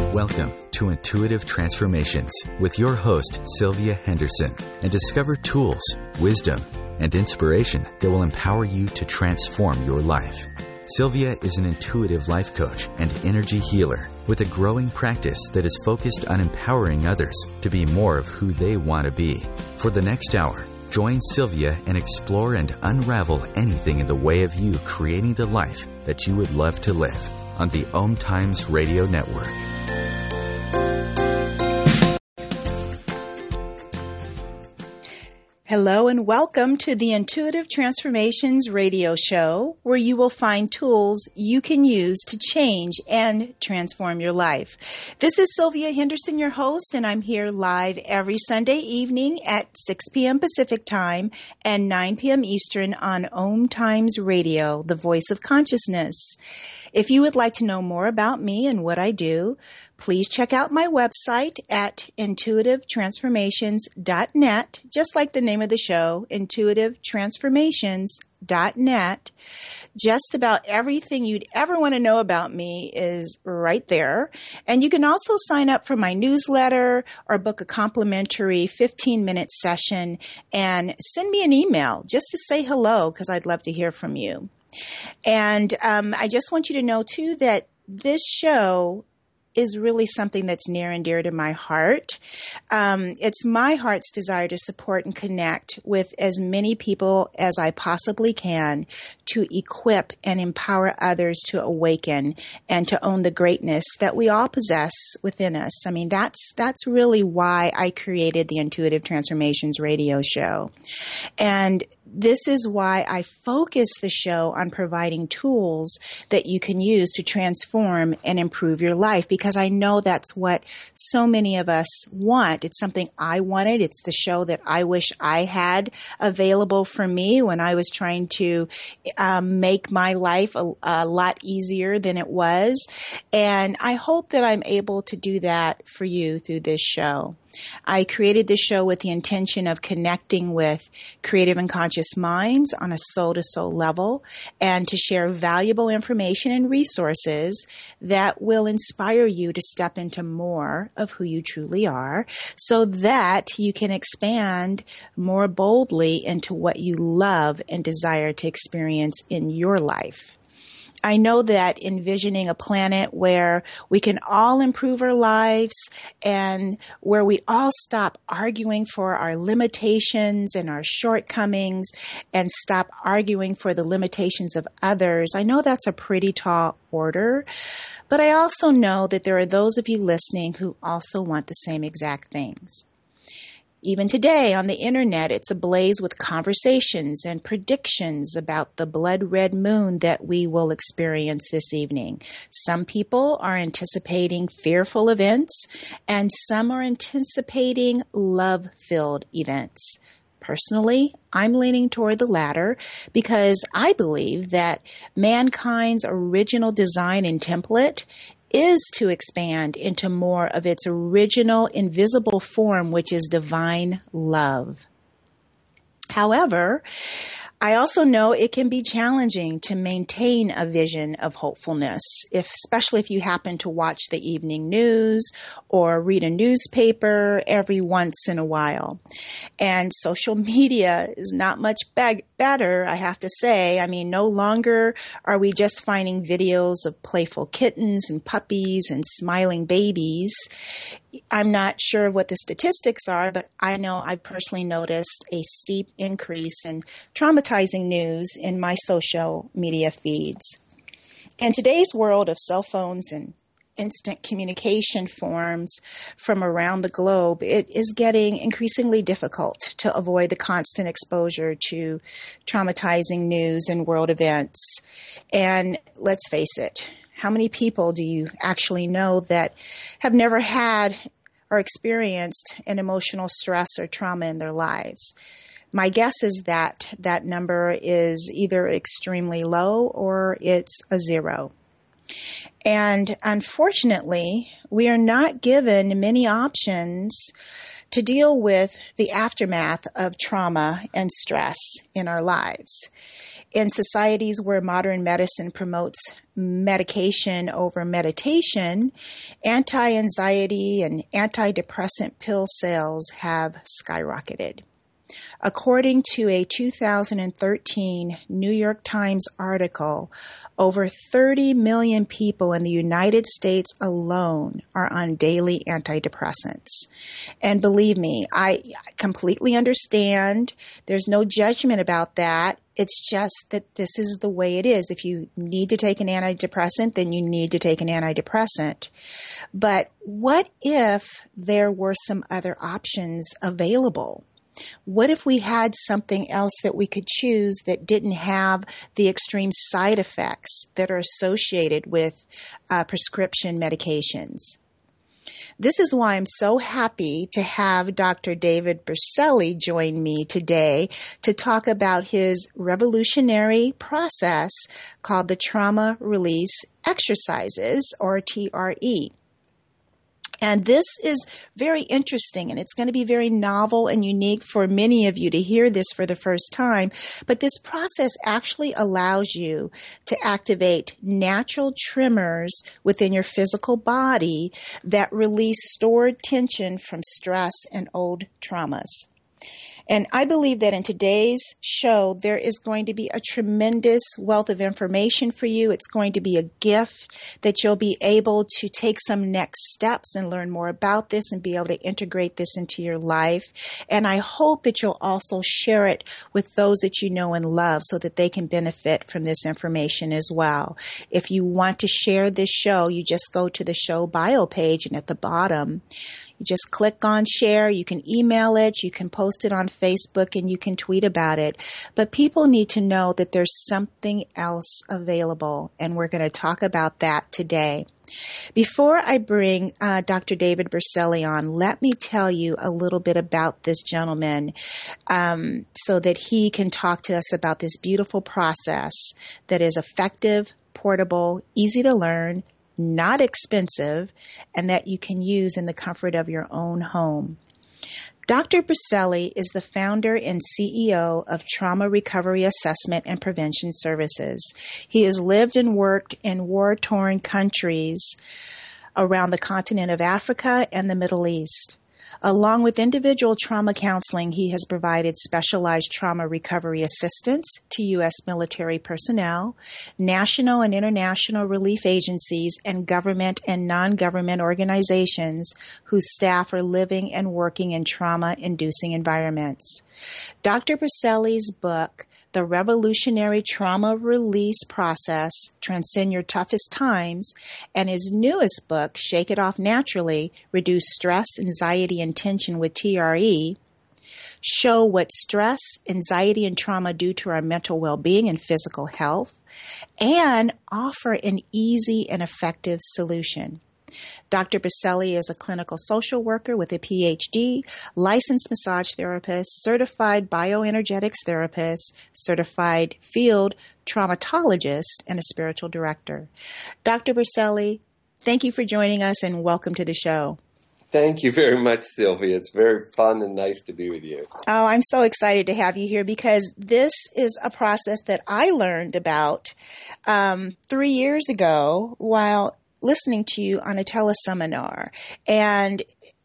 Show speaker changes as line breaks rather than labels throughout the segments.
Welcome to Intuitive Transformations with your host, Sylvia Henderson, and discover tools, wisdom, and inspiration that will empower you to transform your life. Sylvia is an intuitive life coach and energy healer with a growing practice that is focused on empowering others to be more of who they want to be. For the next hour, join Sylvia and explore and unravel anything in the way of you creating the life that you would love to live on the Om Times Radio Network.
Hello and welcome to the Intuitive Transformations radio show, where you will find tools you can use to change and transform your life. This is Sylvia Henderson, your host, and I'm here live every Sunday evening at 6 p.m. Pacific Time and 9 p.m. Eastern on Om Times Radio, the voice of consciousness. If you would like to know more about me and what I do, please check out my website at intuitivetransformations.net, just like the name of the show, intuitivetransformations.net. Just about everything you'd ever want to know about me is right there. And you can also sign up for my newsletter or book a complimentary 15-minute session and send me an email just to say hello, because I'd love to hear from you. And I just want you to know, too, that this show is really something that's near and dear to my heart. It's my heart's desire to support and connect with as many people as I possibly can to equip and empower others to awaken and to own the greatness that we all possess within us. I mean, that's really why I created the Intuitive Transformations radio show. And this is why I focus the show on providing tools that you can use to transform and improve your life, because I know that's what so many of us want. It's something I wanted. It's the show that I wish I had available for me when I was trying to make my life a lot easier than it was. And I hope that I'm able to do that for you through this show. I created this show with the intention of connecting with creative and conscious minds on a soul-to-soul level, and to share valuable information and resources that will inspire you to step into more of who you truly are, so that you can expand more boldly into what you love and desire to experience in your life. I know that envisioning a planet where we can all improve our lives and where we all stop arguing for our limitations and our shortcomings and stop arguing for the limitations of others, I know that's a pretty tall order, but I also know that there are those of you listening who also want the same exact things. Even today on the internet, it's ablaze with conversations and predictions about the blood red moon that we will experience this evening. Some people are anticipating fearful events, and some are anticipating love-filled events. Personally, I'm leaning toward the latter, because I believe that mankind's original design and template is to expand into more of its original invisible form, which is divine love. However, I also know it can be challenging to maintain a vision of hopefulness, especially if you happen to watch the evening news or read a newspaper every once in a while. And social media is not much better, I have to say. I mean, no longer are we just finding videos of playful kittens and puppies and smiling babies. I'm not sure of what the statistics are, but I know I've personally noticed a steep increase in traumatizing news in my social media feeds. In today's world of cell phones and instant communication forms from around the globe, it is getting increasingly difficult to avoid the constant exposure to traumatizing news and world events. And let's face it, how many people do you actually know that have never had or experienced an emotional stress or trauma in their lives? My guess is that that number is either extremely low or it's a zero. And unfortunately, we are not given many options to deal with the aftermath of trauma and stress in our lives. In societies where modern medicine promotes medication over meditation, anti-anxiety and antidepressant pill sales have skyrocketed. According to a 2013 New York Times article, over 30 million people in the United States alone are on daily antidepressants. And believe me, I completely understand. There's no judgment about that. It's just that this is the way it is. If you need to take an antidepressant, then you need to take an antidepressant. But what if there were some other options available? What if we had something else that we could choose that didn't have the extreme side effects that are associated with prescription medications? This is why I'm so happy to have Dr. David Berceli join me today to talk about his revolutionary process called the Trauma Release Exercises, or TRE. And this is very interesting, and it's going to be very novel and unique for many of you to hear this for the first time. But this process actually allows you to activate natural tremors within your physical body that release stored tension from stress and old traumas. And I believe that in today's show, there is going to be a tremendous wealth of information for you. It's going to be a gift that you'll be able to take some next steps and learn more about this and be able to integrate this into your life. And I hope that you'll also share it with those that you know and love so that they can benefit from this information as well. If you want to share this show, you just go to the show bio page, and at the bottom, you just click on share. You can email it, you can post it on Facebook, and you can tweet about it. But people need to know that there's something else available, and we're going to talk about that today. Before I bring Dr. David Berceli on, let me tell you a little bit about this gentleman so that he can talk to us about this beautiful process that is effective, portable, easy to learn, not expensive, and that you can use in the comfort of your own home. Dr. Berceli is the founder and CEO of Trauma Recovery Assessment and Prevention Services. He has lived and worked in war-torn countries around the continent of Africa and the Middle East. Along with individual trauma counseling, he has provided specialized trauma recovery assistance to U.S. military personnel, national and international relief agencies, and government and non-government organizations whose staff are living and working in trauma-inducing environments. Dr. Berceli's book, The Revolutionary Trauma Release Process, Transcend Your Toughest Times, and his newest book, Shake It Off Naturally, Reduce Stress, Anxiety, and Tension with TRE, show what stress, anxiety, and trauma do to our mental well-being and physical health, and offer an easy and effective solution. Dr. Berceli is a clinical social worker with a PhD, licensed massage therapist, certified bioenergetics therapist, certified field traumatologist, and a spiritual director. Dr. Berceli, thank you for joining us and welcome to the show.
Thank you very much, Sylvia. It's very fun and nice to be with you.
Oh, I'm so excited to have you here because this is a process that I learned about 3 years ago while listening to you on a teleseminar. And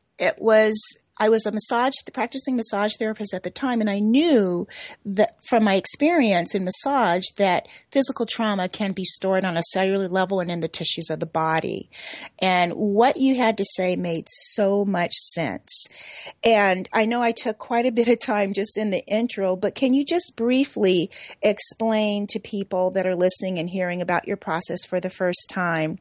I was a practicing massage therapist at the time, and I knew that from my experience in massage that physical trauma can be stored on a cellular level and in the tissues of the body. And what you had to say made so much sense. And I know I took quite a bit of time just in the intro, but can you just briefly explain to people that are listening and hearing about your process for the first time,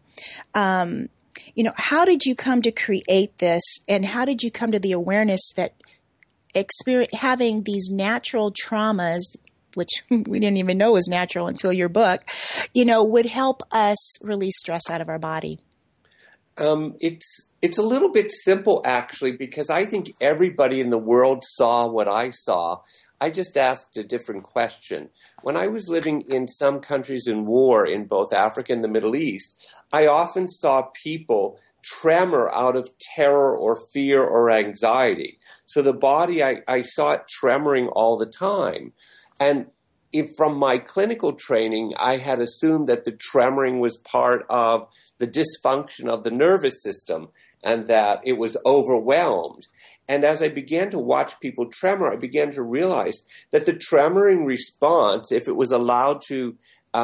how did you come to create this, and how did you come to the awareness that having these natural traumas, which we didn't even know was natural until your book, would help us release stress out of our body?
It's a little bit simple, actually, because I think everybody in the world saw what I saw. I just asked a different question. When I was living in some countries in war in both Africa and the Middle East, I often saw people tremor out of terror or fear or anxiety. So the body, I saw it tremoring all the time. And from my clinical training, I had assumed that the tremoring was part of the dysfunction of the nervous system and that it was overwhelmed. And as I began to watch people tremor, I began to realize that the tremoring response, if it was allowed to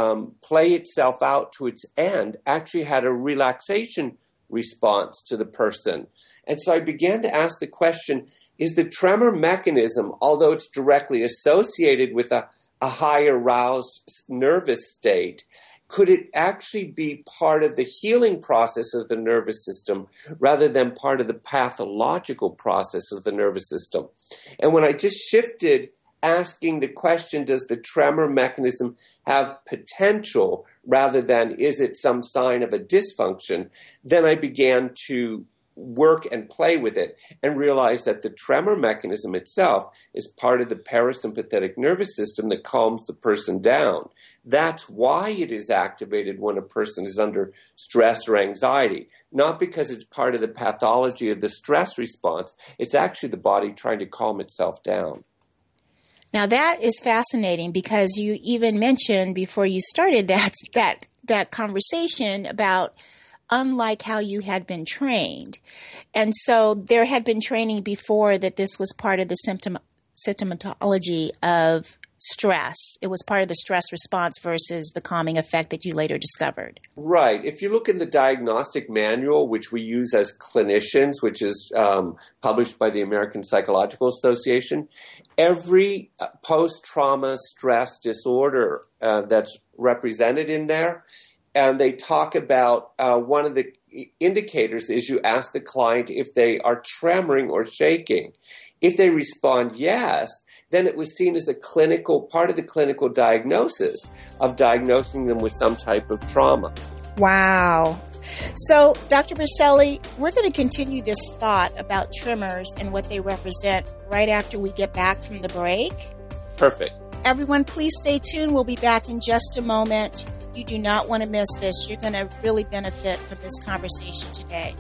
play itself out to its end, actually had a relaxation response to the person. And so I began to ask the question, is the tremor mechanism, although it's directly associated with a high aroused nervous state, could it actually be part of the healing process of the nervous system rather than part of the pathological process of the nervous system? And when I just shifted asking the question, does the tremor mechanism have potential rather than is it some sign of a dysfunction, then I began to work and play with it and realize that the tremor mechanism itself is part of the parasympathetic nervous system that calms the person down. That's why it is activated when a person is under stress or anxiety, not because it's part of the pathology of the stress response. It's actually the body trying to calm itself down.
Now that is fascinating because you even mentioned before you started that conversation about unlike how you had been trained. And so there had been training before that this was part of the symptomatology of stress. It was part of the stress response versus the calming effect that you later discovered.
Right. If you look in the diagnostic manual, which we use as clinicians, which is published by the American Psychological Association, every post-trauma stress disorder that's represented in there, and they talk about one of the indicators is you ask the client if they are tremoring or shaking. If they respond yes, then it was seen as a clinical part of the clinical diagnosis of diagnosing them with some type of trauma.
Wow. So, Dr. Berceli, we're going to continue this thought about tremors and what they represent right after we get back from the break.
Perfect.
Everyone, please stay tuned. We'll be back in just a moment. You do not want to miss this. You're going to really benefit from this conversation today.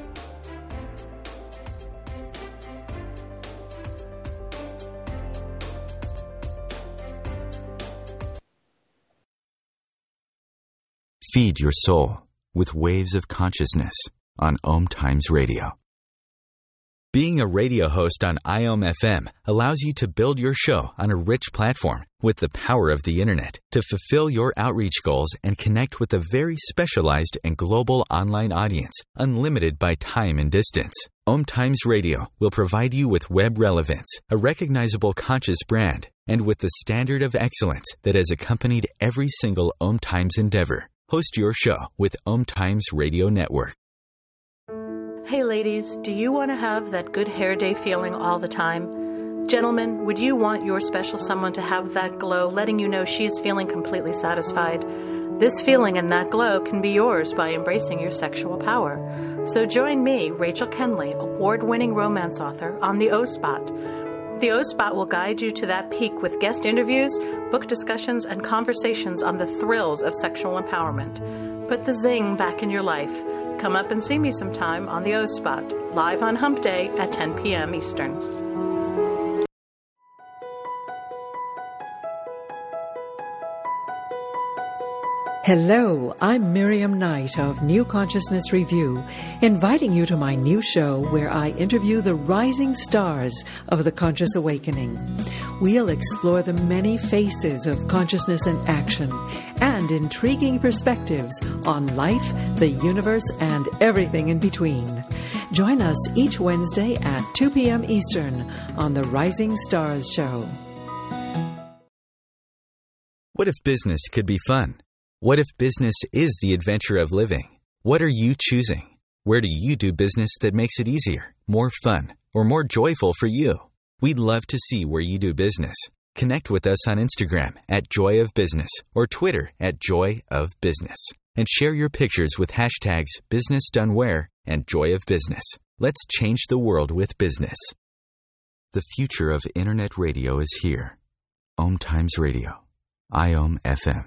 Feed your soul with waves of consciousness on Om Times Radio. Being a radio host on IOM FM allows you to build your show on a rich platform with the power of the internet to fulfill your outreach goals and connect with a very specialized and global online audience, unlimited by time and distance. Om Times Radio will provide you with web relevance, a recognizable conscious brand, and with the standard of excellence that has accompanied every single Om Times endeavor. Host your show with Om Times Radio Network.
Hey ladies, do you want to have that good hair day feeling all the time? Gentlemen, would you want your special someone to have that glow, letting you know she is feeling completely satisfied? This feeling and that glow can be yours by embracing your sexual power. So join me, Rachel Kenley, award-winning romance author, on the O-Spot. The O-Spot will guide you to that peak with guest interviews, book discussions, and conversations on the thrills of sexual empowerment. Put the zing back in your life. Come up and see me sometime on the O-Spot, live on Hump Day at 10 p.m. Eastern.
Hello, I'm Miriam Knight of New Consciousness Review, inviting you to my new show where I interview the rising stars of the conscious awakening. We'll explore the many faces of consciousness in action and intriguing perspectives on life, the universe, and everything in between. Join us each Wednesday at 2 p.m. Eastern on the Rising Stars Show.
What if business could be fun? What if business is the adventure of living? What are you choosing? Where do you do business that makes it easier, more fun, or more joyful for you? We'd love to see where you do business. Connect with us on Instagram at Joy of Business or Twitter at Joy of Business. And share your pictures with hashtags BusinessDoneWhere and Joy of Business. Let's change the world with business. The future of Internet radio is here. Om Times Radio. IOM FM.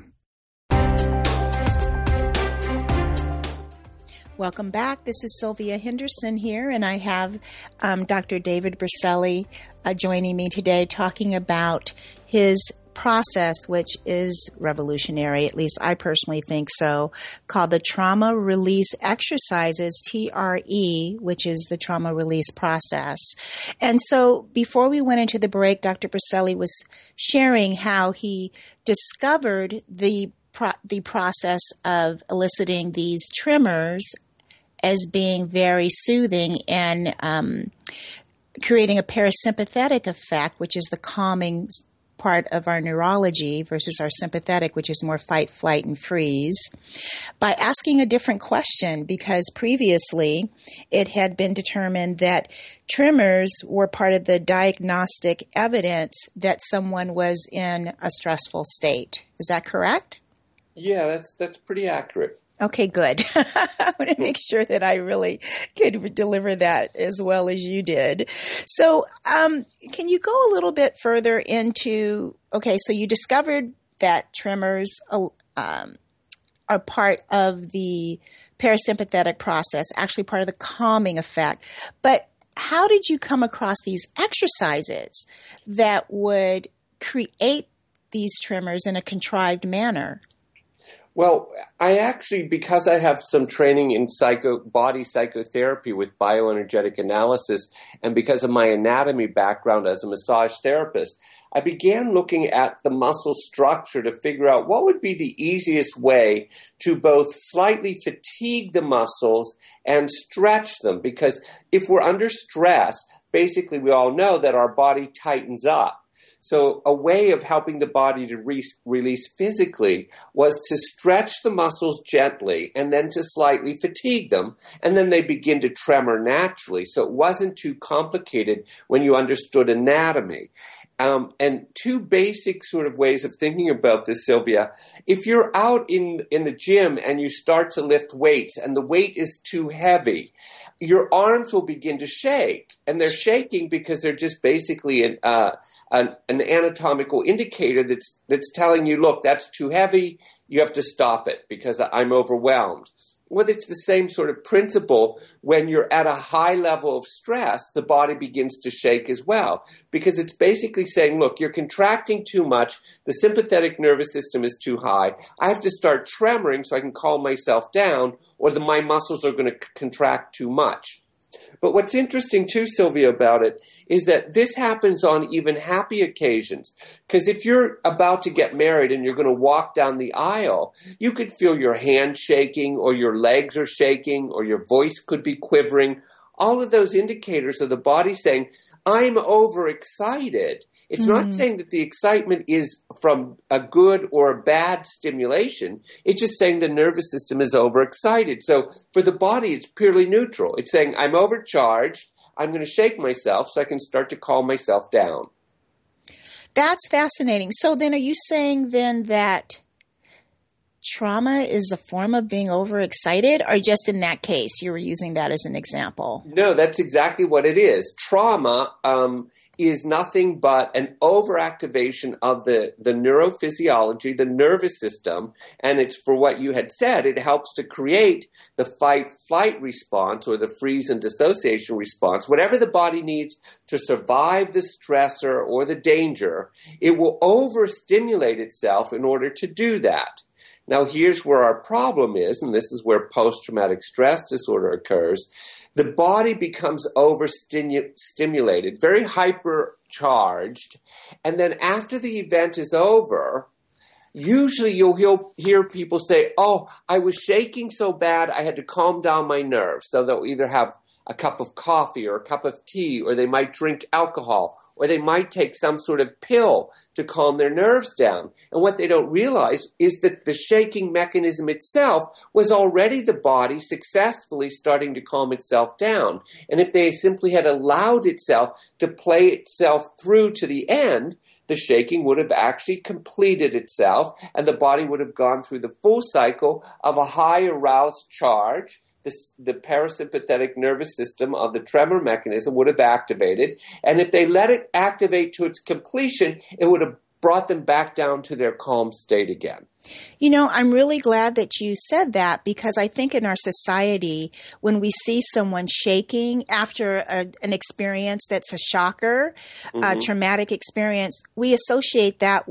Welcome back. This is Sylvia Henderson here, and I have Dr. David Berceli joining me today talking about his process which is revolutionary, at least I personally think so, called the Trauma Release Exercises, TRE, which is the trauma release process. And so before we went into the break, Dr. Berceli was sharing how he discovered the process of eliciting these tremors as being very soothing and creating a parasympathetic effect, which is the calming part of our neurology, versus our sympathetic, which is more fight, flight, and freeze, by asking a different question, because previously it had been determined that tremors were part of the diagnostic evidence that someone was in a stressful state. Is that correct?
Yeah, that's pretty accurate.
Okay, good. I want to make sure that I really could deliver that as well as you did. So can you go a little bit further into, okay, so you discovered that tremors are part of the parasympathetic process, actually part of the calming effect. But how did you come across these exercises that would create these tremors in a contrived manner?
Well, I actually, because I have some training in body psychotherapy with bioenergetic analysis, and because of my anatomy background as a massage therapist, I began looking at the muscle structure to figure out what would be the easiest way to both slightly fatigue the muscles and stretch them. Because if we're under stress, basically we all know that our body tightens up. So a way of helping the body to release physically was to stretch the muscles gently and then to slightly fatigue them, and then they begin to tremor naturally. So it wasn't too complicated when you understood anatomy. And two basic sort of ways of thinking about this, Sylvia. If you're out in the gym and you start to lift weights and the weight is too heavy, your arms will begin to shake. And they're shaking because they're just basically an anatomical indicator that's telling you, look, that's too heavy, you have to stop it because I'm overwhelmed. Well, it's the same sort of principle when you're at a high level of stress, the body begins to shake as well, because it's basically saying, look, you're contracting too much, the sympathetic nervous system is too high, I have to start tremoring so I can calm myself down, or my muscles are going to contract too much. But what's interesting too, Sylvia, about it is that this happens on even happy occasions. Because if you're about to get married and you're going to walk down the aisle, you could feel your hand shaking, or your legs are shaking, or your voice could be quivering. All of those indicators of the body saying, I'm overexcited. It's not saying that the excitement is from a good or a bad stimulation. It's just saying the nervous system is overexcited. So for the body, it's purely neutral. It's saying, I'm overcharged. I'm going to shake myself so I can start to calm myself down.
That's fascinating. So then are you saying then that trauma is a form of being overexcited, or just in that case, you were using that as an example?
No, that's exactly what it is. Trauma is nothing but an overactivation of the neurophysiology, the nervous system, and it's for what you had said, it helps to create the fight-flight response or the freeze and dissociation response. Whatever the body needs to survive the stressor or the danger, it will overstimulate itself in order to do that. Now, here's where our problem is, and this is where post-traumatic stress disorder occurs. The body becomes overstimulated, very hypercharged, and then after the event is over, usually you'll hear people say, oh, I was shaking so bad I had to calm down my nerves. So they'll either have a cup of coffee or a cup of tea, or they might drink alcohol, or they might take some sort of pill to calm their nerves down. And what they don't realize is that the shaking mechanism itself was already the body successfully starting to calm itself down. And if they simply had allowed itself to play itself through to the end, the shaking would have actually completed itself, and the body would have gone through the full cycle of a high aroused charge. The parasympathetic nervous system of the tremor mechanism would have activated. And if they let it activate to its completion, it would have brought them back down to their calm state again.
You know, I'm really glad that you said that, because I think in our society, when we see someone shaking after an experience that's a shocker, a traumatic experience, we associate that with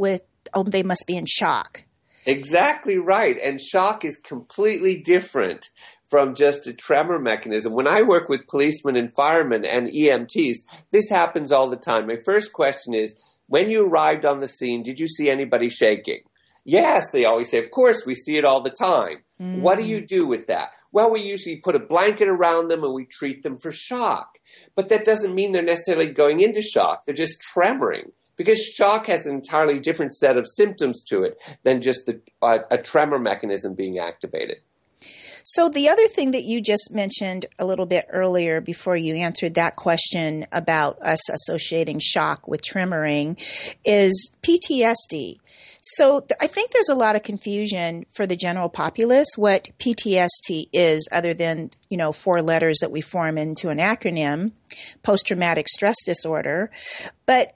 oh, they must be in shock.
Exactly right. And shock is completely different from just a tremor mechanism. When I work with policemen and firemen and EMTs, this happens all the time. My first question is, when you arrived on the scene, did you see anybody shaking? Yes, they always say, of course, we see it all the time. Mm. What do you do with that? Well, we usually put a blanket around them and we treat them for shock. But that doesn't mean they're necessarily going into shock. They're just tremoring. Because shock has an entirely different set of symptoms to it than just a tremor mechanism being activated.
So the other thing that you just mentioned a little bit earlier before you answered that question about us associating shock with tremoring is PTSD. So I think there's a lot of confusion for the general populace what PTSD is, other than, 4 letters that we form into an acronym, post-traumatic stress disorder. But,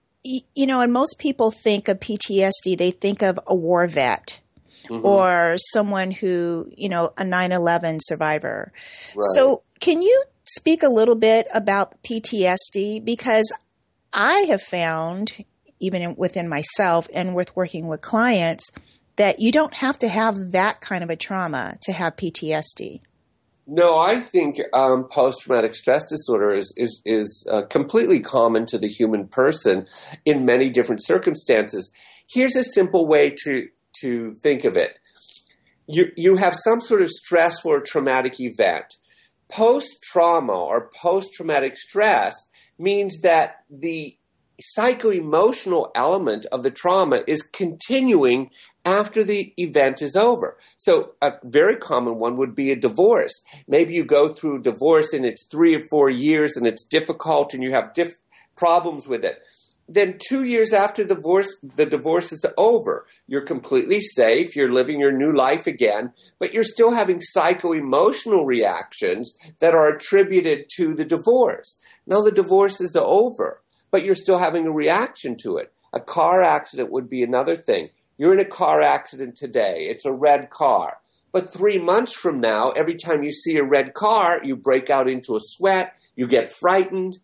and most people think of PTSD, they think of a war vet. Mm-hmm. Or someone who, a 9/11 survivor. Right. So can you speak a little bit about PTSD? Because I have found, even within myself and with working with clients, that you don't have to have that kind of a trauma to have PTSD.
No, I think post-traumatic stress disorder is completely common to the human person in many different circumstances. Here's a simple way to think of it. You have some sort of stressful or traumatic event. Post-trauma or post-traumatic stress means that the psycho-emotional element of the trauma is continuing after the event is over. So a very common one would be a divorce. Maybe you go through a divorce and it's 3 or 4 years and it's difficult and you have problems with it. Then 2 years after the divorce is over. You're completely safe. You're living your new life again, but you're still having psycho-emotional reactions that are attributed to the divorce. Now the divorce is over, but you're still having a reaction to it. A car accident would be another thing. You're in a car accident today. It's a red car. But 3 months from now, every time you see a red car, you break out into a sweat, you get frightened,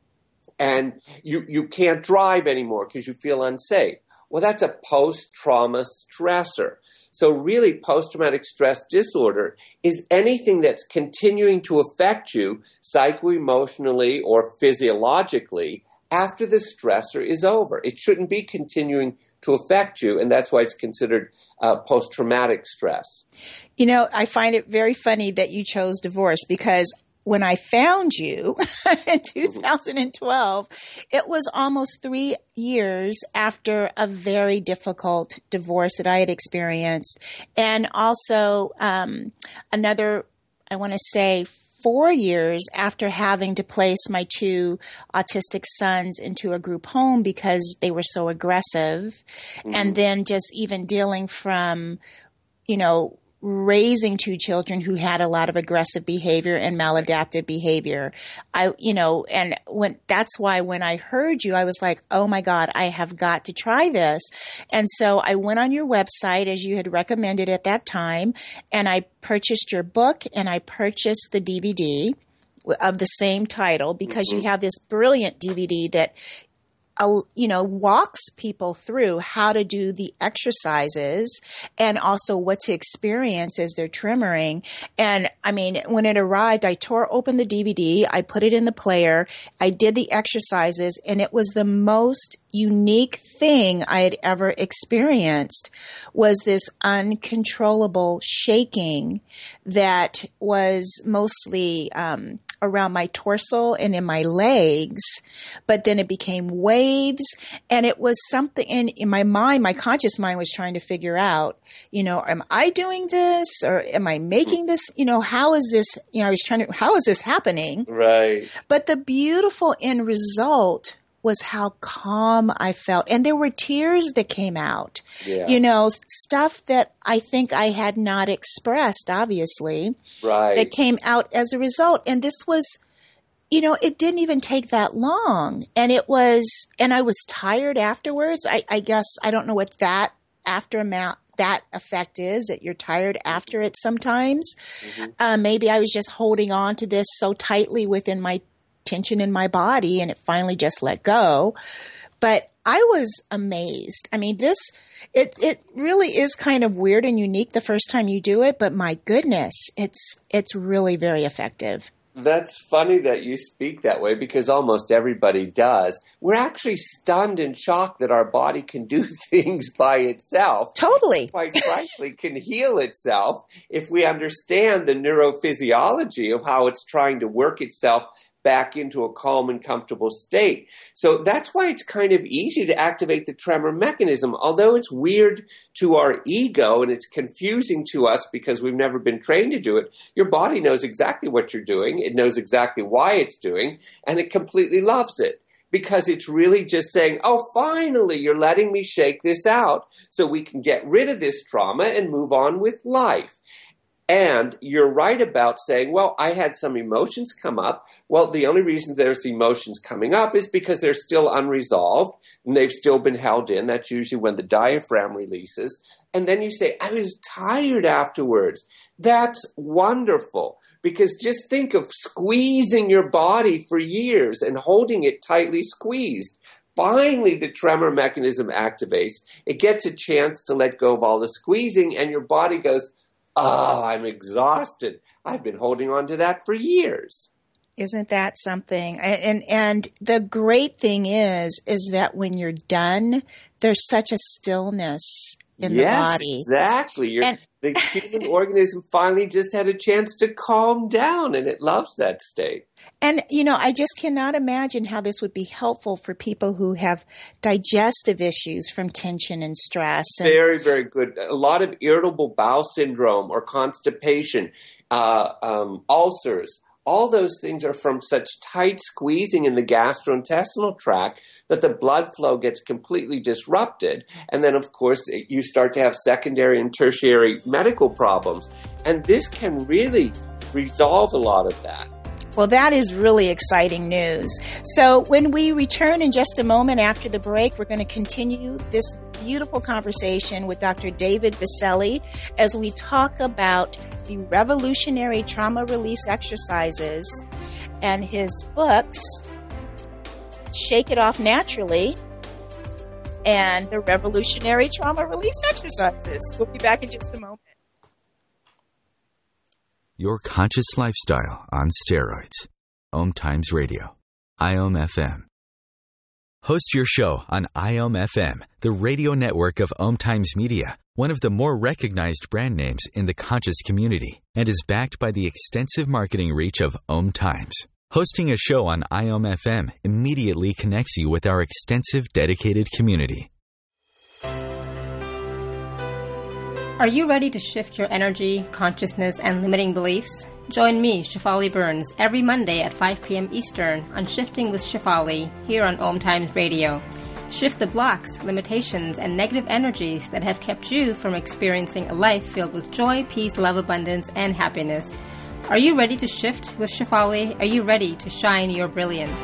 and you can't drive anymore because you feel unsafe. Well, that's a post-trauma stressor. So really, post-traumatic stress disorder is anything that's continuing to affect you psycho-emotionally or physiologically after the stressor is over. It shouldn't be continuing to affect you, and that's why it's considered post-traumatic stress.
I find it very funny that you chose divorce, because when I found you in 2012, it was almost 3 years after a very difficult divorce that I had experienced. And also another, I want to say, 4 years after having to place my 2 autistic sons into a group home because they were so aggressive. Mm-hmm. And then just even dealing from, raising 2 children who had a lot of aggressive behavior and maladaptive behavior. That's why when I heard you, I was like, oh my God, I have got to try this. And so I went on your website as you had recommended at that time, and I purchased your book and I purchased the DVD of the same title, because you have this brilliant DVD that walks people through how to do the exercises and also what to experience as they're tremoring. And I mean, when it arrived, I tore open the DVD, I put it in the player, I did the exercises, and it was the most unique thing I had ever experienced, was this uncontrollable shaking that was mostly around my torso and in my legs, but then it became waves, and it was something in my mind, my conscious mind was trying to figure out, am I doing this, or am I making this, how is this, how is this happening?
Right.
But the beautiful end result was how calm I felt. And there were tears that came out, stuff that I think I had not expressed, obviously,
right,
that came out as a result. And this was, it didn't even take that long. And I was tired afterwards. I guess, I don't know what that effect is, that you're tired after it sometimes. Mm-hmm. Maybe I was just holding on to this so tightly within my tension in my body, and it finally just let go. But I was amazed. I mean, it really is kind of weird and unique the first time you do it, but my goodness, it's really very effective.
That's funny that you speak that way because almost everybody does. We're actually stunned and shocked that our body can do things by itself.
Totally.
Quite frankly, can heal itself if we understand the neurophysiology of how it's trying to work itself back into a calm and comfortable state. So that's why it's kind of easy to activate the tremor mechanism. Although it's weird to our ego and it's confusing to us because we've never been trained to do it, your body knows exactly what you're doing. It knows exactly why it's doing, and it completely loves it. Because it's really just saying, oh, finally, you're letting me shake this out so we can get rid of this trauma and move on with life. And you're right about saying, well, I had some emotions come up. Well, the only reason there's emotions coming up is because they're still unresolved and they've still been held in. That's usually when the diaphragm releases. And then you say, I was tired afterwards. That's wonderful. Because just think of squeezing your body for years and holding it tightly squeezed. Finally, the tremor mechanism activates. It gets a chance to let go of all the squeezing, and your body goes, oh, I'm exhausted. I've been holding on to that for years.
Isn't that something? And the great thing is that when you're done, there's such a stillness in the body.
Yes, exactly. The human organism finally just had a chance to calm down, and it loves that state.
And, I just cannot imagine how this would be helpful for people who have digestive issues from tension and stress.
Very, very good. A lot of irritable bowel syndrome or constipation, ulcers, all those things are from such tight squeezing in the gastrointestinal tract that the blood flow gets completely disrupted. And then, of course, you start to have secondary and tertiary medical problems. And this can really resolve a lot of that.
Well, that is really exciting news. So when we return in just a moment after the break, we're going to continue this beautiful conversation with Dr. David Biselli as we talk about the revolutionary trauma release exercises and his books, Shake It Off Naturally and the revolutionary trauma release exercises. We'll be back in just a moment.
Your conscious lifestyle on steroids. Om Times Radio. IOM FM. Host your show on IOM FM, the radio network of Om Times Media, one of the more recognized brand names in the conscious community, and is backed by the extensive marketing reach of Om Times. Hosting a show on IOM FM immediately connects you with our extensive dedicated community.
Are you ready to shift your energy, consciousness, and limiting beliefs? Join me, Shefali Burns, every Monday at 5 p.m. Eastern on Shifting with Shefali here on Om Times Radio. Shift the blocks, limitations, and negative energies that have kept you from experiencing a life filled with joy, peace, love, abundance, and happiness. Are you ready to shift with Shefali? Are you ready to shine your brilliance?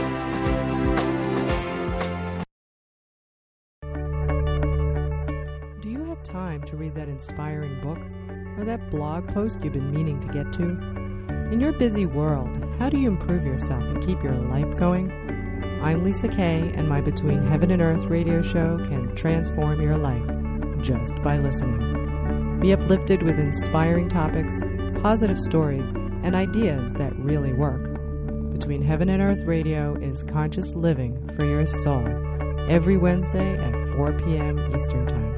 Time to read that inspiring book or that blog post you've been meaning to get to? In your busy world, how do you improve yourself and keep your life going? I'm Lisa Kay, and my Between Heaven and Earth radio show can transform your life just by listening. Be uplifted with inspiring topics, positive stories, and ideas that really work. Between Heaven and Earth radio is conscious living for your soul every Wednesday at 4 p.m. Eastern Time.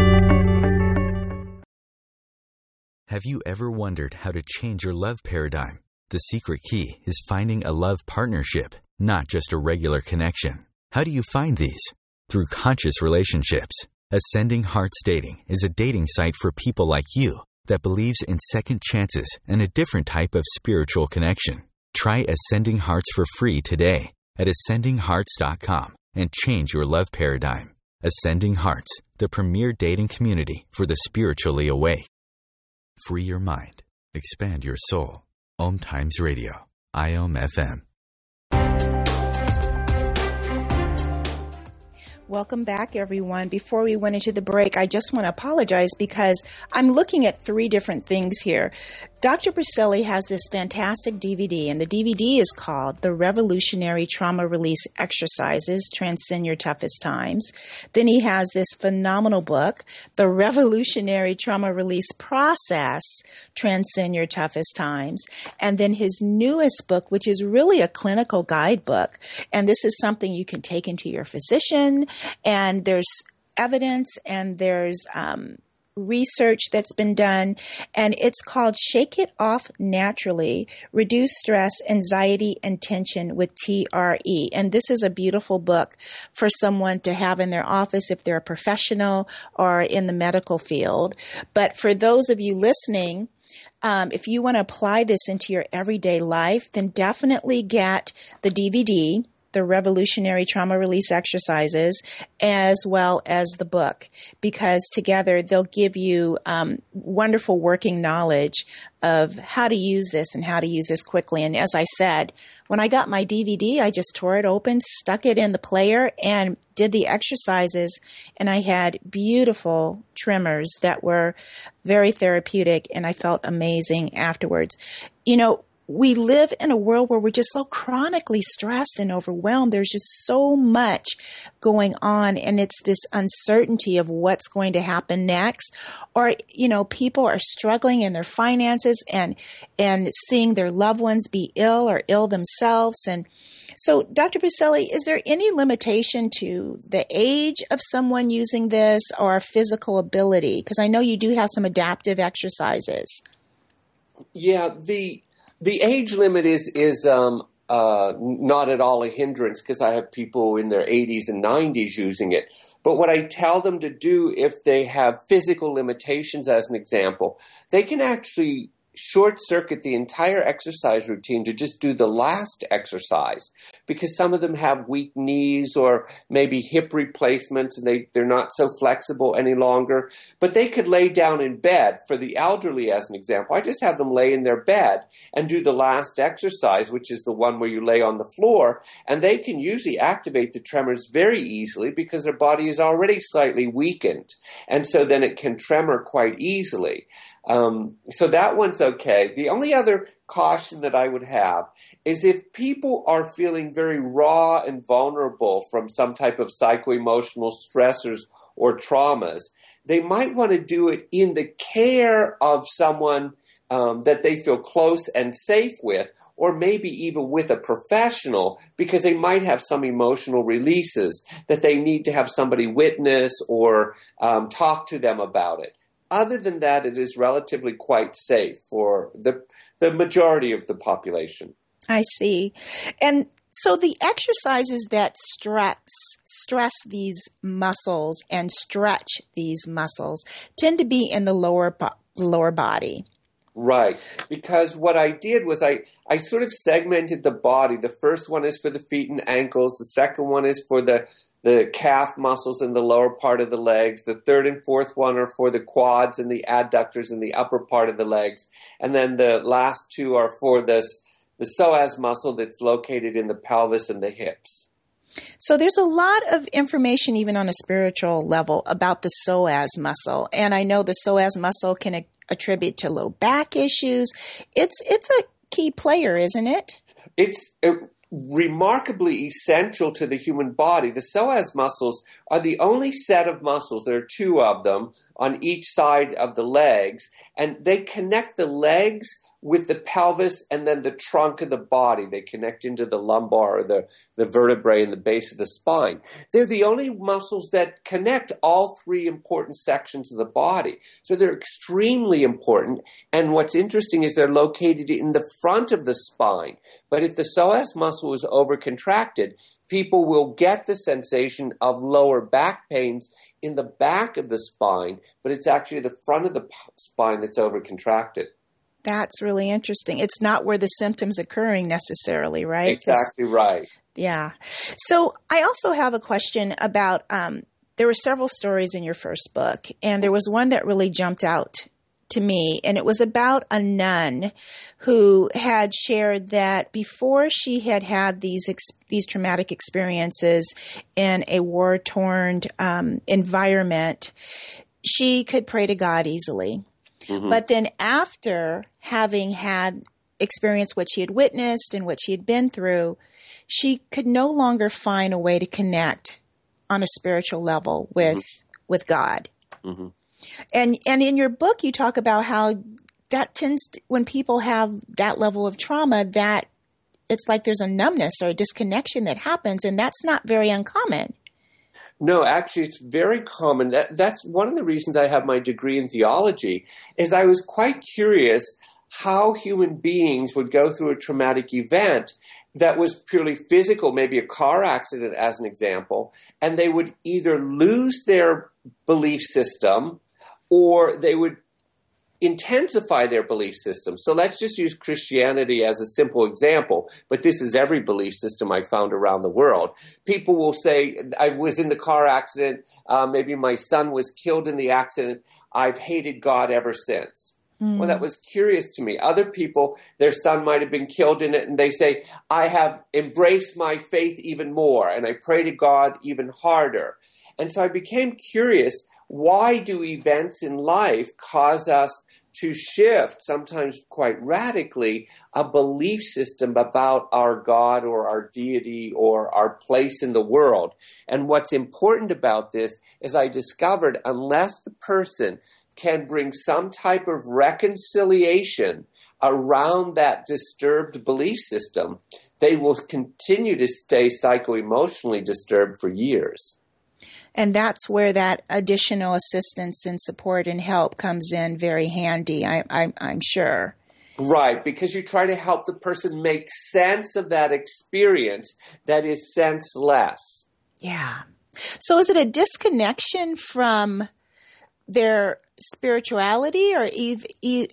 Have you ever wondered how to change your love paradigm? The secret key is finding a love partnership, not just a regular connection. How do you find these? Through conscious relationships. Ascending Hearts Dating is a dating site for people like you that believes in second chances and a different type of spiritual connection. Try Ascending Hearts for free today at ascendinghearts.com and change your love paradigm. Ascending Hearts, the premier dating community for the spiritually awake. Free your mind. Expand your soul. Om Times Radio. IOM FM.
Welcome back, everyone. Before we went into the break, I just want to apologize because I'm looking at three different things here. Dr. Berceli has this fantastic DVD, and the DVD is called The Revolutionary Trauma Release Exercises, Transcend Your Toughest Times. Then he has this phenomenal book, The Revolutionary Trauma Release Process, Transcend Your Toughest Times. And then his newest book, which is really a clinical guidebook. And this is something you can take into your physician, and there's evidence and there's research that's been done, and it's called Shake It Off Naturally, Reduce Stress, Anxiety, and Tension with TRE. And this is a beautiful book for someone to have in their office if they're a professional or in the medical field. But for those of you listening, if you want to apply this into your everyday life, then definitely get the DVD, The Revolutionary Trauma Release Exercises, as well as the book, because together they'll give you wonderful working knowledge of how to use this and how to use this quickly. And as I said, when I got my DVD, I just tore it open, stuck it in the player, and did the exercises, and I had beautiful tremors that were very therapeutic, and I felt amazing afterwards. You know, we live in a world where we're just so chronically stressed and overwhelmed. There's just so much going on, and it's this uncertainty of what's going to happen next. Or, you know, people are struggling in their finances and seeing their loved ones be ill or ill themselves. And so, Dr. Berceli, is there any limitation to the age of someone using this or physical ability? Because I know you do have some adaptive exercises.
Yeah, the age limit is not at all a hindrance, because I have people in their 80s and 90s using it. But what I tell them to do if they have physical limitations, as an example, they can actually short-circuit the entire exercise routine to just do the last exercise, because some of them have weak knees or maybe hip replacements and they're not so flexible any longer. But they could lay down in bed. For the elderly, as an example, I just have them lay in their bed and do the last exercise, which is the one where you lay on the floor, and they can usually activate the tremors very easily because their body is already slightly weakened, and so then it can tremor quite easily. So that one's okay. The only other caution that I would have is if people are feeling very raw and vulnerable from some type of psycho-emotional stressors or traumas, they might want to do it in the care of someone that they feel close and safe with, or maybe even with a professional, because they might have some emotional releases that they need to have somebody witness or talk to them about it. Other than that, it is relatively quite safe for the majority of the population.
I see. And so the exercises that stress these muscles and stretch these muscles tend to be in the lower body.
Right. Because what I did was I sort of segmented the body. The first one is for the feet and ankles. The second one is for the calf muscles in the lower part of the legs. The third and fourth one are for the quads and the adductors in the upper part of the legs. And then the last two are for the psoas muscle that's located in the pelvis and the hips.
So there's a lot of information, even on a spiritual level, about the psoas muscle. And I know the psoas muscle can attribute to low back issues. It's a key player, isn't it?
It's remarkably essential to the human body. The psoas muscles are the only set of muscles, there are two of them on each side of the legs, and they connect the legs with the pelvis and then the trunk of the body. They connect into the lumbar, or the vertebrae in the base of the spine. They're the only muscles that connect all three important sections of the body. So they're extremely important. And what's interesting is they're located in the front of the spine. But if the psoas muscle is overcontracted, people will get the sensation of lower back pains in the back of the spine, but it's actually the front of the spine that's overcontracted.
That's really interesting. It's not where the symptoms occurring necessarily, right?
Exactly right.
Yeah. So I also have a question about, there were several stories in your first book, and there was one that really jumped out to me, and it was about a nun who had shared that before she had had these traumatic experiences in a war-torn environment, she could pray to God easily. Mm-hmm. But then after having had experienced what she had witnessed and what she had been through, she could no longer find a way to connect on a spiritual level with God. Mm-hmm. And in your book, you talk about how that tends to, when people have that level of trauma, that it's like there's a numbness or a disconnection that happens, and that's not very uncommon.
No, actually, it's very common. That's one of the reasons I have my degree in theology, is I was quite curious how human beings would go through a traumatic event that was purely physical, maybe a car accident as an example, and they would either lose their belief system or they would intensify their belief system. So let's just use Christianity as a simple example, but this is every belief system I found around the world. People will say, I was in the car accident, maybe my son was killed in the accident, I've hated God ever since. Well, that was curious to me. Other people, their son might have been killed in it, and they say, I have embraced my faith even more, and I pray to God even harder. And so I became curious, why do events in life cause us to shift, sometimes quite radically, a belief system about our God or our deity or our place in the world? And what's important about this is I discovered unless the person can bring some type of reconciliation around that disturbed belief system, they will continue to stay psycho-emotionally disturbed for years.
And that's where that additional assistance and support and help comes in very handy, I'm sure.
Right, because you try to help the person make sense of that experience that is senseless.
Yeah. So is it a disconnection from their spirituality, or is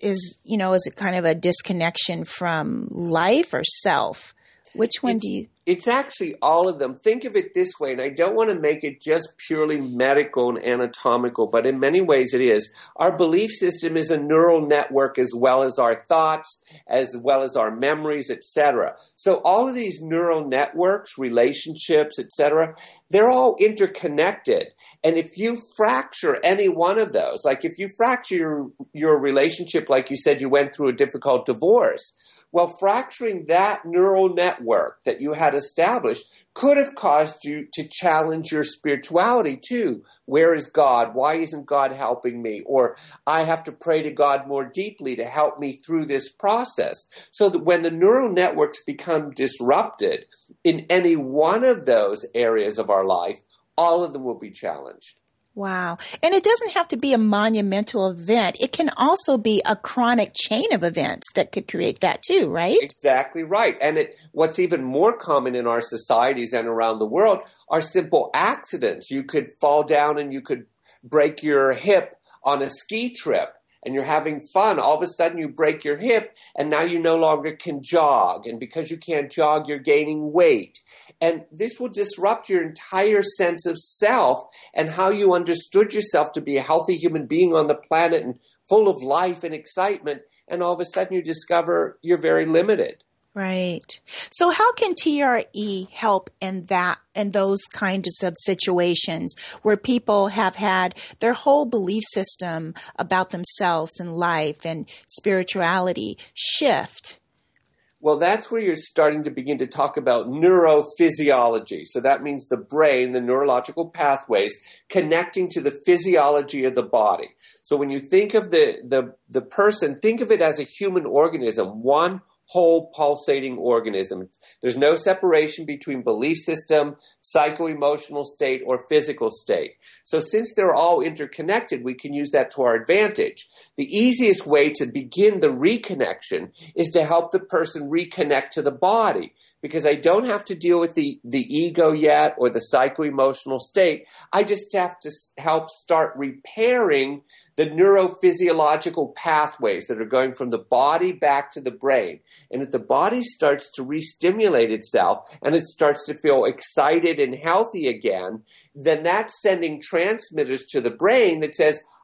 it kind of a disconnection from life or self? Which one do you?
It's actually all of them. Think of it this way, and I don't want to make it just purely medical and anatomical, but in many ways it is. Our belief system is a neural network as well as our thoughts, as well as our memories, etc. So all of these neural networks, relationships, etc., they're all interconnected. And if you fracture any one of those, like if you fracture your relationship, like you said, you went through a difficult divorce, well, fracturing that neural network that you had established could have caused you to challenge your spirituality too. Where is God? Why isn't God helping me? Or I have to pray to God more deeply to help me through this process. So that when the neural networks become disrupted in any one of those areas of our life, all of them will be challenged.
Wow. And it doesn't have to be a monumental event. It can also be a chronic chain of events that could create that too, right?
Exactly right. And what's even more common in our societies and around the world are simple accidents. You could fall down and you could break your hip on a ski trip, and you're having fun. All of a sudden you break your hip, and now you no longer can jog. And because you can't jog, you're gaining weight. And this will disrupt your entire sense of self and how you understood yourself to be a healthy human being on the planet and full of life and excitement. And all of a sudden you discover you're very limited.
Right. So how can TRE help in those kinds of situations where people have had their whole belief system about themselves and life and spirituality shift?
Well, that's where you're starting to begin to talk about neurophysiology. So that means the brain, the neurological pathways connecting to the physiology of the body. So when you think of the person, think of it as a human organism, one whole pulsating organism. There's no separation between belief system, psycho-emotional state, or physical state. So since they're all interconnected, we can use that to our advantage. The easiest way to begin the reconnection is to help the person reconnect to the body, because I don't have to deal with the ego yet or the psycho-emotional state. I just have to help start repairing the neurophysiological pathways that are going from the body back to the brain. And if the body starts to re-stimulate itself and it starts to feel excited and healthy again, then that's sending transmitters to the brain that says,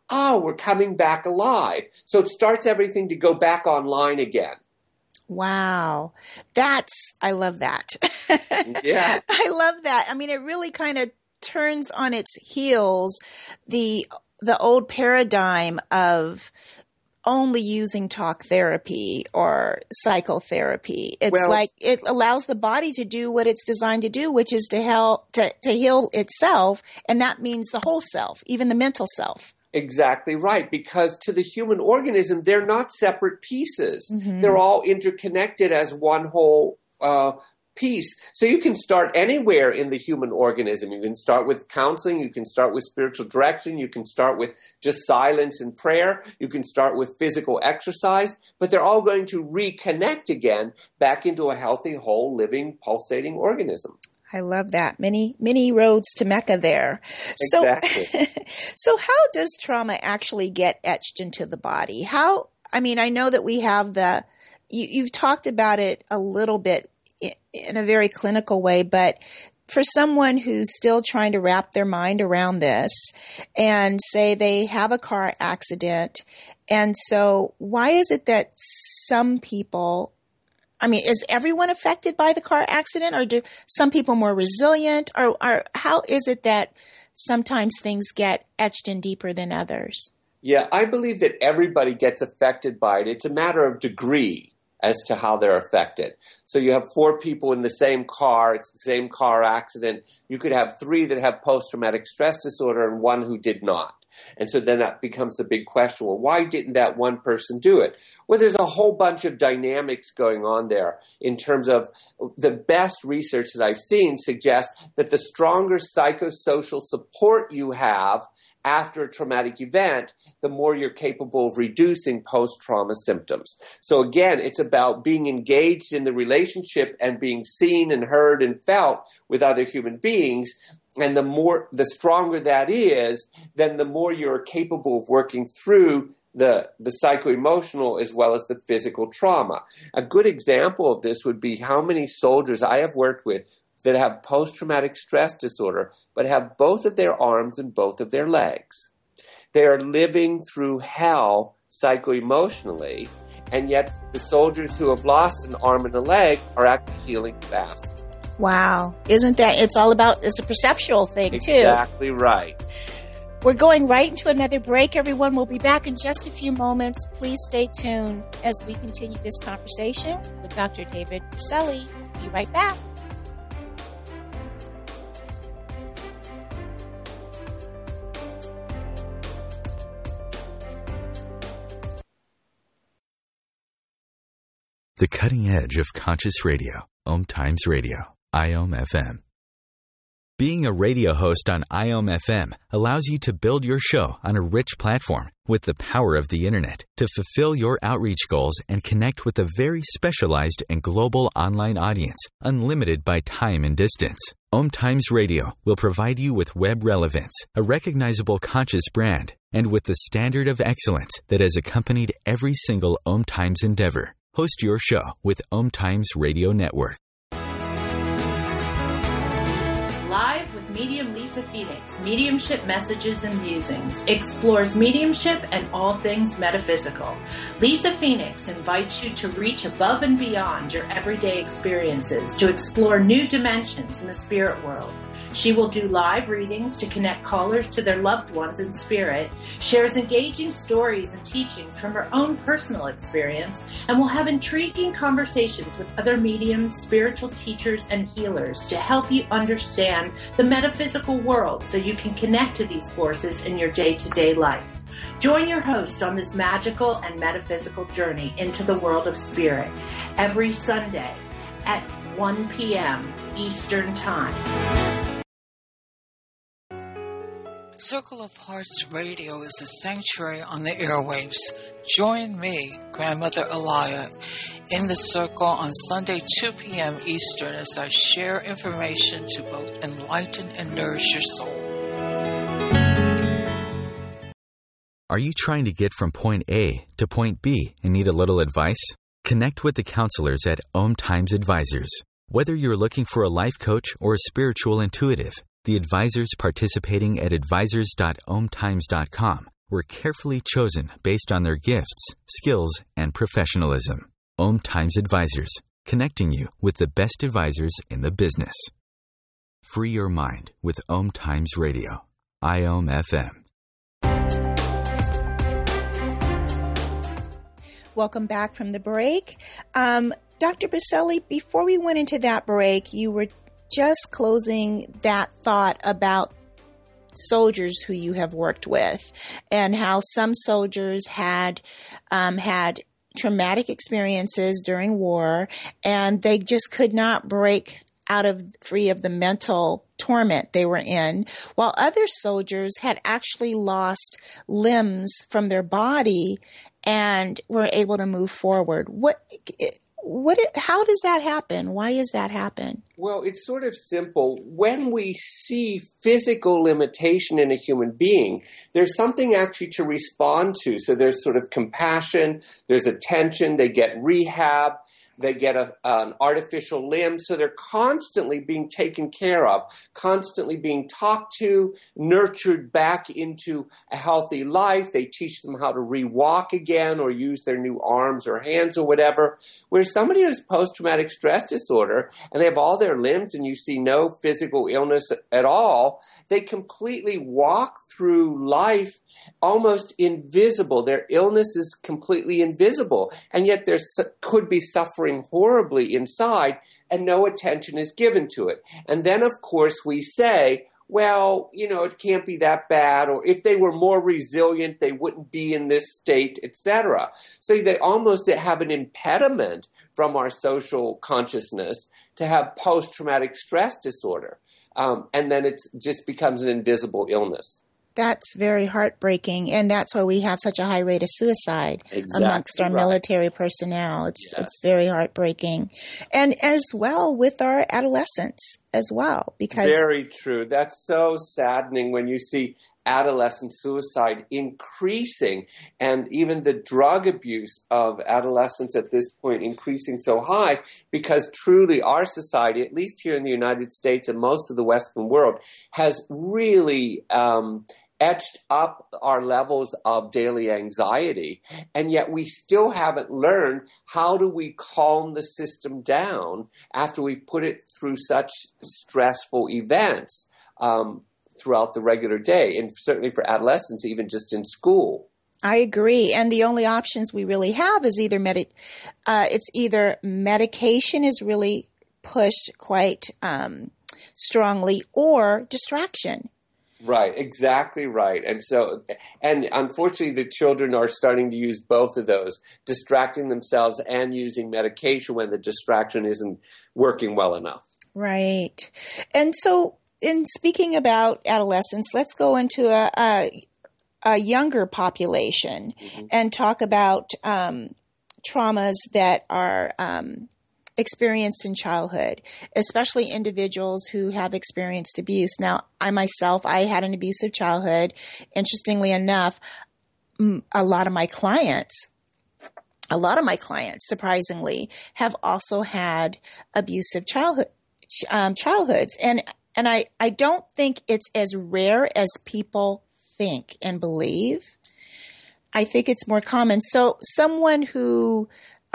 oh, we're coming back alive. So it starts everything to go back online again.
Wow. I love that.
Yeah.
I love that. I mean, it really kind of turns on its heels the old paradigm of only using talk therapy or psychotherapy. It's like it allows the body to do what it's designed to do, which is to heal itself. And that means the whole self, even the mental self.
Exactly right. Because to the human organism, they're not separate pieces.
Mm-hmm.
They're all interconnected as one whole piece. So you can start anywhere in the human organism. You can start with counseling. You can start with spiritual direction. You can start with just silence and prayer. You can start with physical exercise. But they're all going to reconnect again back into a healthy, whole, living, pulsating organism.
I love that. Many roads to Mecca there.
Exactly.
So how does trauma actually get etched into the body? I know that we have you've talked about it a little bit in a very clinical way, but for someone who's still trying to wrap their mind around this and say they have a car accident, and so why is it that some people, is everyone affected by the car accident, or do some people more resilient, or how is it that sometimes things get etched in deeper than others?
Yeah, I believe that everybody gets affected by it. It's a matter of degree as to how they're affected. So you have 4 people in the same car. It's the same car accident. You could have 3 that have post-traumatic stress disorder and 1 who did not. And so then that becomes the big question. Well, why didn't that one person do it? Well, there's a whole bunch of dynamics going on there in terms of the best research that I've seen suggests that the stronger psychosocial support you have after a traumatic event, the more you're capable of reducing post-trauma symptoms. So again, it's about being engaged in the relationship and being seen and heard and felt with other human beings. And the stronger that is, then the more you're capable of working through the psycho-emotional as well as the physical trauma. A good example of this would be how many soldiers I have worked with that have post-traumatic stress disorder, but have both of their arms and both of their legs. They are living through hell psycho-emotionally, and yet the soldiers who have lost an arm and a leg are actually healing fast.
Wow. It's a perceptual thing, too.
Exactly right.
We're going right into another break, everyone. We'll be back in just a few moments. Please stay tuned as we continue this conversation with Dr. David Berceli. Be right back.
The cutting edge of conscious radio, Om Times Radio, IOM FM. Being a radio host on IOM FM allows you to build your show on a rich platform with the power of the internet to fulfill your outreach goals and connect with a very specialized and global online audience, unlimited by time and distance. Om Times Radio will provide you with web relevance, a recognizable conscious brand, and with the standard of excellence that has accompanied every single Om Times endeavor. Host your show with Om Times Radio Network.
Live with medium Lisa Phoenix, Mediumship Messages and Musings, explores mediumship and all things metaphysical. Lisa Phoenix invites you to reach above and beyond your everyday experiences, to explore new dimensions in the spirit world. She will do live readings to connect callers to their loved ones in spirit, shares engaging stories and teachings from her own personal experience, and will have intriguing conversations with other mediums, spiritual teachers, and healers to help you understand the metaphysical world so you can connect to these forces in your day-to-day life. Join your host on this magical and metaphysical journey into the world of spirit every Sunday at 1 p.m. Eastern Time.
Circle of Hearts Radio is a sanctuary on the airwaves. Join me, Grandmother Elia, in the circle on Sunday 2 p.m. Eastern as I share information to both enlighten and nourish your soul.
Are you trying to get from point A to point B and need a little advice? Connect with the counselors at Om Times Advisors. Whether you're looking for a life coach or a spiritual intuitive, the advisors participating at advisors.omtimes.com were carefully chosen based on their gifts, skills, and professionalism. Om Times Advisors, connecting you with the best advisors in the business. Free your mind with Om Times Radio. IOM FM.
Welcome back from the break. Dr. Baselli, before we went into that break, you were just closing that thought about soldiers who you have worked with and how some soldiers had traumatic experiences during war and they just could not break free of the mental torment they were in, while other soldiers had actually lost limbs from their body and were able to move forward. How does that happen? Why does that happen?
Well, it's sort of simple. When we see physical limitation in a human being, there's something actually to respond to. So there's sort of compassion, there's attention, they get rehab, they get an artificial limb. So they're constantly being taken care of, constantly being talked to, nurtured back into a healthy life. They teach them how to re-walk again or use their new arms or hands or whatever. Whereas somebody who has post-traumatic stress disorder and they have all their limbs and you see no physical illness at all, they completely walk through life almost invisible. Their illness is completely invisible, and yet there could be suffering horribly inside, and no attention is given to it. And then, of course, we say, well, it can't be that bad, or if they were more resilient, they wouldn't be in this state, etc. So they almost have an impediment from our social consciousness to have post-traumatic stress disorder, and then it just becomes an invisible illness.
That's very heartbreaking, and that's why we have such a high rate of suicide amongst our military personnel. It's very heartbreaking. And as well with our adolescents as well. Because
very true. That's so saddening when you see adolescent suicide increasing and even the drug abuse of adolescents at this point increasing so high because truly our society, at least here in the United States and most of the Western world, has really etched up our levels of daily anxiety, and yet we still haven't learned how do we calm the system down after we've put it through such stressful events throughout the regular day, and certainly for adolescents, even just in school.
I agree, and the only options we really have is either medication is really pushed quite strongly, or distraction.
Right, exactly right. And unfortunately, the children are starting to use both of those, distracting themselves and using medication when the distraction isn't working well enough.
Right. And so, in speaking about adolescents, let's go into a younger population and talk about traumas that are experienced in childhood, especially individuals who have experienced abuse. Now, I had an abusive childhood. Interestingly enough, a lot of my clients, surprisingly, have also had abusive childhoods. And I don't think it's as rare as people think and believe. I think it's more common. So someone who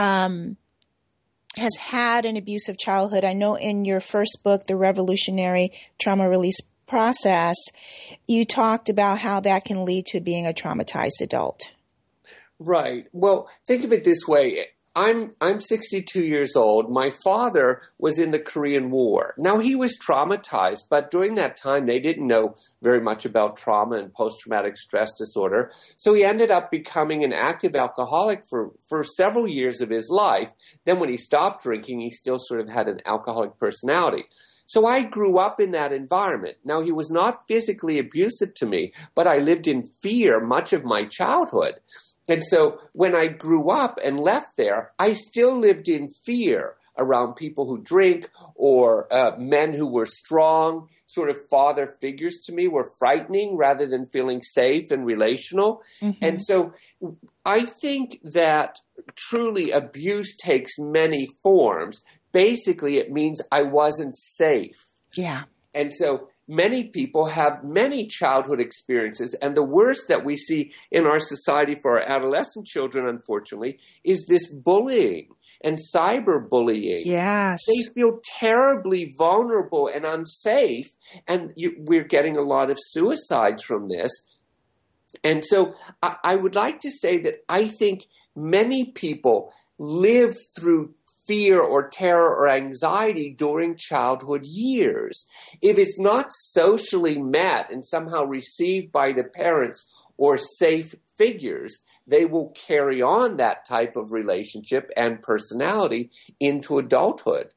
has had an abusive childhood, I know in your first book, The Revolutionary Trauma Release Process, you talked about how that can lead to being a traumatized adult. Right.
Well, think of it this way. I'm 62 years old. My father was in the Korean War. Now, he was traumatized, but during that time, they didn't know very much about trauma and post-traumatic stress disorder. So he ended up becoming an active alcoholic for several years of his life. Then when he stopped drinking, he still sort of had an alcoholic personality. So I grew up in that environment. Now, he was not physically abusive to me, but I lived in fear much of my childhood. And so when I grew up and left there, I still lived in fear around people who drink or men who were strong. Sort of father figures to me were frightening rather than feeling safe and relational. Mm-hmm. And so I think that truly abuse takes many forms. Basically, it means I wasn't safe.
Yeah.
And so many people have many childhood experiences. And the worst that we see in our society for our adolescent children, unfortunately, is this bullying and cyberbullying.
Yes.
They feel terribly vulnerable and unsafe. And we're getting a lot of suicides from this. And so I would like to say that I think many people live through fear or terror or anxiety during childhood years. If it's not socially met and somehow received by the parents or safe figures, they will carry on that type of relationship and personality into adulthood.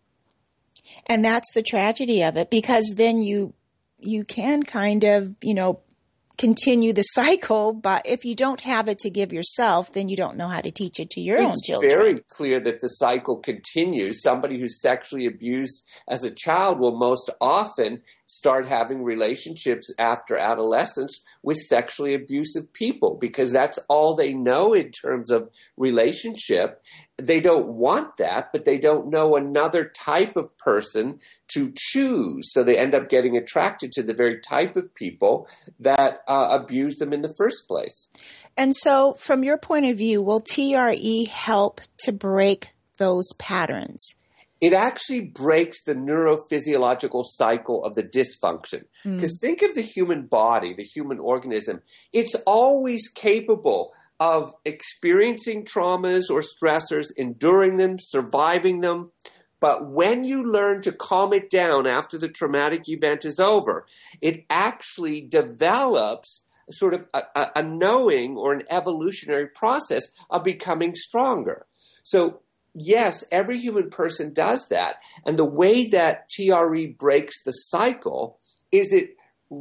And that's the tragedy of it, because then you can kind of, continue the cycle, but if you don't have it to give yourself, then you don't know how to teach it to your own children.
It's very clear that the cycle continues. Somebody who's sexually abused as a child will most often start having relationships after adolescence with sexually abusive people, because that's all they know in terms of relationship. They don't want that, but they don't know another type of person to choose. So they end up getting attracted to the very type of people that abuse them in the first place.
And so from your point of view, will TRE help to break those patterns?
It actually breaks the neurophysiological cycle of the dysfunction. Because think of the human body, the human organism. It's always capable of experiencing traumas or stressors, enduring them, surviving them. But when you learn to calm it down after the traumatic event is over, it actually develops sort of a knowing or an evolutionary process of becoming stronger. So yes, every human person does that. And the way that TRE breaks the cycle is it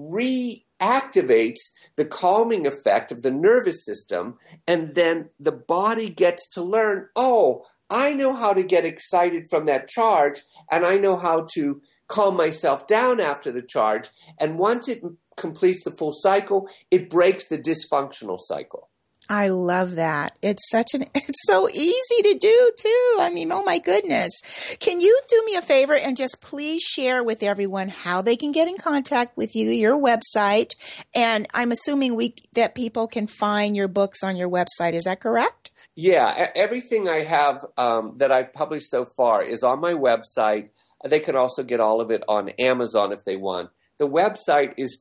reactivates the calming effect of the nervous system, and then the body gets to learn, oh, I know how to get excited from that charge, and I know how to calm myself down after the charge. And once it completes the full cycle, it breaks the dysfunctional cycle.
I love that. It's so easy to do too. I mean, oh my goodness. Can you do me a favor and just please share with everyone how they can get in contact with you, your website, and I'm assuming that people can find your books on your website. Is that correct?
Yeah, everything I have that I've published so far is on my website. They can also get all of it on Amazon if they want. The website is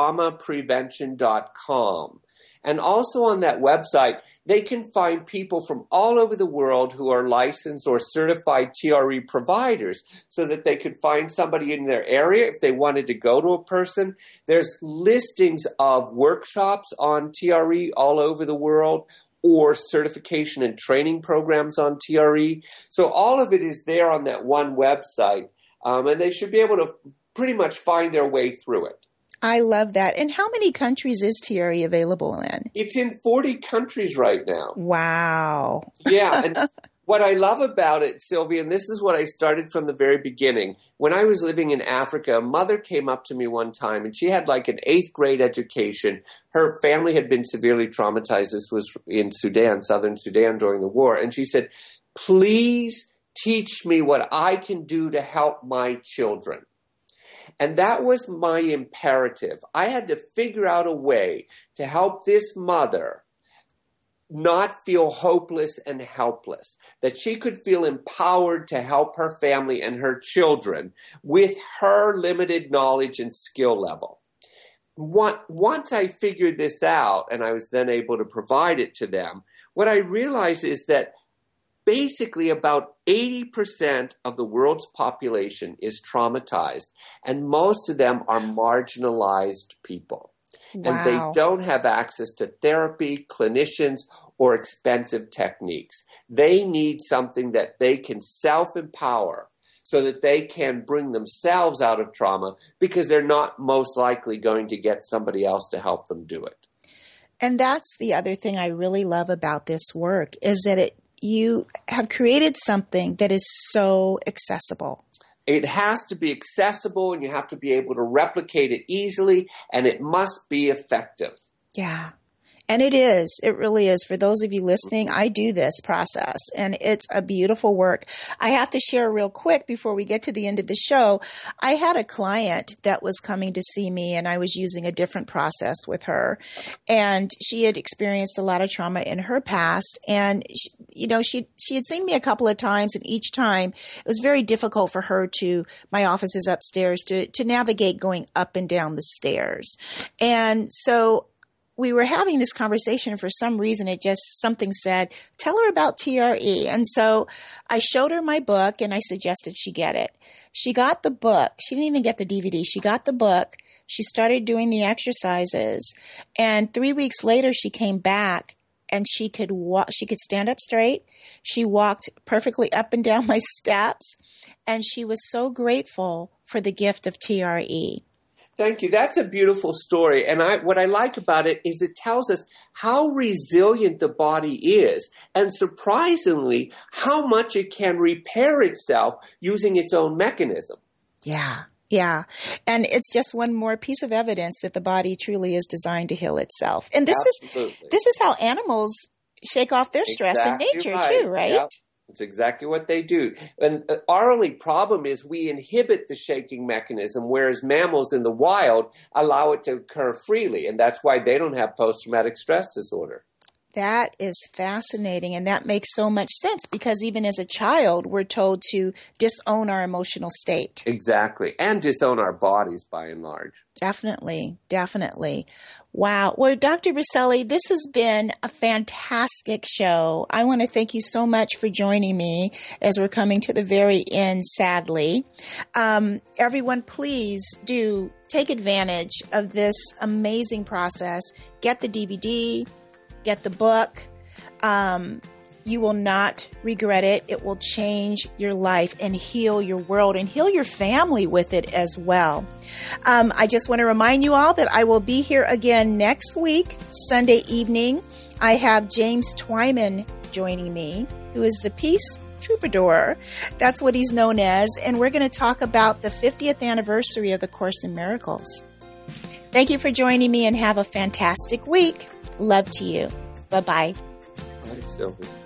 traumaprevention.com. And also on that website, they can find people from all over the world who are licensed or certified TRE providers, so that they could find somebody in their area if they wanted to go to a person. There's listings of workshops on TRE all over the world, or certification and training programs on TRE. So all of it is there on that one website, and they should be able to pretty much find their way through it.
I love that. And how many countries is TRE available in?
It's in 40 countries right now.
Wow.
Yeah. And what I love about it, Sylvia, and this is what I started from the very beginning. When I was living in Africa, a mother came up to me one time, and she had like an 8th grade education. Her family had been severely traumatized. This was in Sudan, southern Sudan during the war. And she said, please teach me what I can do to help my children. And that was my imperative. I had to figure out a way to help this mother not feel hopeless and helpless, that she could feel empowered to help her family and her children with her limited knowledge and skill level. Once I figured this out, and I was then able to provide it to them, what I realized is that basically about 80% of the world's population is traumatized, and most of them are marginalized people. Wow. And they don't have access to therapy, clinicians, or expensive techniques. They need something that they can self-empower so that they can bring themselves out of trauma, because they're not most likely going to get somebody else to help them do it.
And that's the other thing I really love about this work, is that you have created something that is so accessible.
It has to be accessible, and you have to be able to replicate it easily, and it must be effective.
Yeah. And it is. It really is. For those of you listening, I do this process, and it's a beautiful work. I have to share real quick before we get to the end of the show. I had a client that was coming to see me, and I was using a different process with her. And she had experienced a lot of trauma in her past. And, she had seen me a couple of times, and each time it was very difficult for her my office is upstairs, to navigate going up and down the stairs. And so we were having this conversation. For some reason, something said, tell her about TRE. And so I showed her my book, and I suggested she get it. She got the book. She didn't even get the DVD. She got the book. She started doing the exercises. And 3 weeks later, she came back, and she could walk. She could stand up straight. She walked perfectly up and down my steps. And she was so grateful for the gift of TRE.
Thank you. That's a beautiful story. And what I like about it is it tells us how resilient the body is, and surprisingly, how much it can repair itself using its own mechanism.
Yeah. Yeah. And it's just one more piece of evidence that the body truly is designed to heal itself. And this is how animals shake off their stress in nature too, right?
Yep. It's exactly what they do. And our only problem is we inhibit the shaking mechanism, whereas mammals in the wild allow it to occur freely. And that's why they don't have post-traumatic stress disorder.
That is fascinating. And that makes so much sense, because even as a child, we're told to disown our emotional state.
Exactly. And disown our bodies by and large.
Definitely. Definitely. Wow. Well, Dr. Berceli, this has been a fantastic show. I want to thank you so much for joining me as we're coming to the very end, sadly. Everyone, please do take advantage of this amazing process. Get the DVD, get the book. You will not regret it. It will change your life and heal your world and heal your family with it as well. I just want to remind you all that I will be here again next week, Sunday evening. I have James Twyman joining me, who is the Peace Troubadour. That's what he's known as. And we're going to talk about the 50th anniversary of the Course in Miracles. Thank you for joining me, and have a fantastic week. Love to you. Bye-bye.
Bye, Sylvia.